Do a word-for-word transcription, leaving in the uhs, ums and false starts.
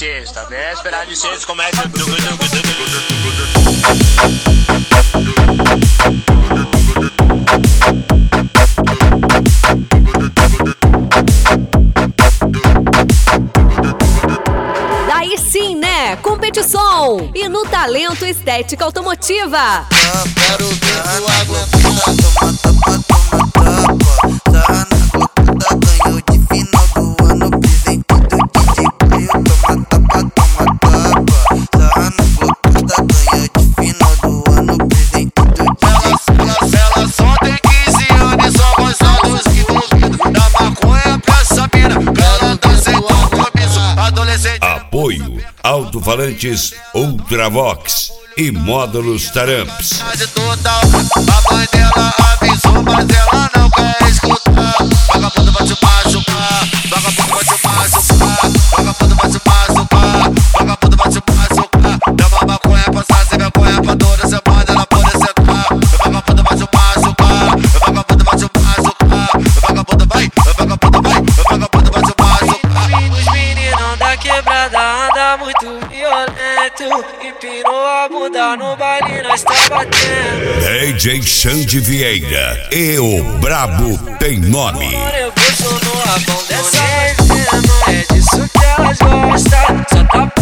sexta, véspera de sexta, começa o tugu, tugu, Daí sim, né? Competição e no talento estética automotiva. Quero ver tu aguentar. Toma tapa, toma tapa. Tá na boca, ganhou de final do ano. Presente do D J Caio. Toma tapa, toma tapa. Tá na boca, ganhou de final do ano. Presente do D J Caio. Ela só tem quinze anos e só gosta dos envolvidos. Da maconha pra essa mina, pra ela dar sem compromisso. Adolescente. Apoio Alto-falantes Ultravox e módulos Taramps. Total, a mãe dela avisou, mas ela não quer escutar. Vagabundo vai te machucar, vagabundo vai te machucar, vagabundo vai te machucar, vagabundo vai te machucar. Dá uma maconha passar sem vergonha pra toda semana ela pode sentar. Vagabundo vai te machucar, vagabundo vai te machucar, vagabundo vai, vagabundo vai, vagabundo vai te machucar. Os meninos da quebrada andam muito violento. Empinou a bunda no baile, nós tá batendo. D J Xande Vieira e o Brabo tem nome. Eu vou no abão dessa menina, é disso que elas gostam. Só tá